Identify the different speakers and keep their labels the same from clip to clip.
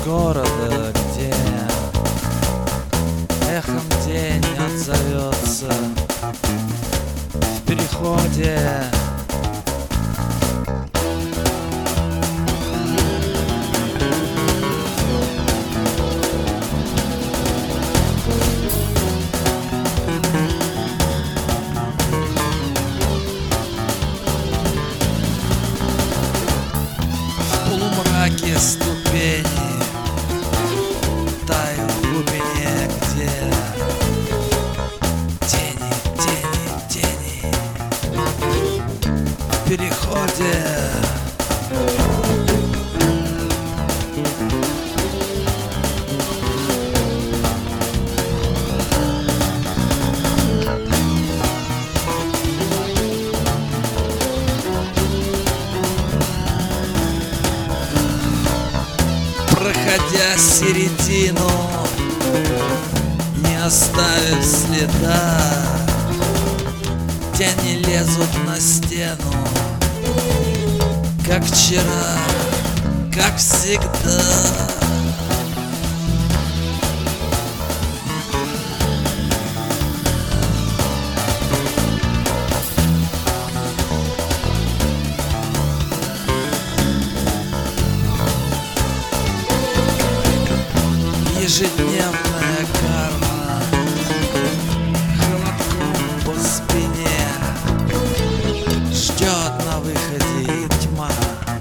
Speaker 1: города, где эхом день отзовется в переходе. В полумраке ступени тают в глубине, где тени, тени, тени в переходе. Проходя середину, не оставив следа, тени лезут на стену, как вчера, как всегда. Ежедневная карма холодком по спине ждет на выходе тьма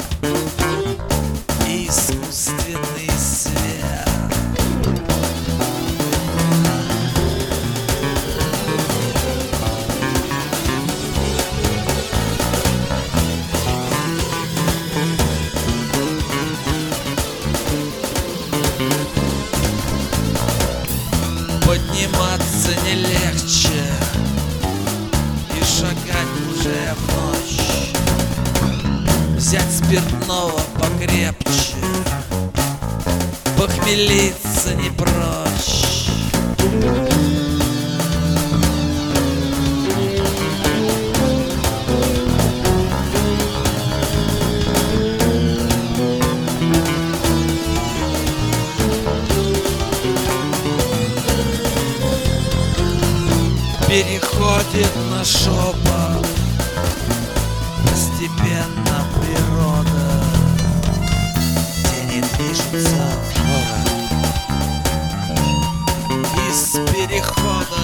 Speaker 1: и искусственный свет. Подниматься не легче и шагать уже в ночь. Взять спиртного покрепче, похмелиться не прочь. Переходит на шепот постепенно природа. Тени движутся в город из перехода.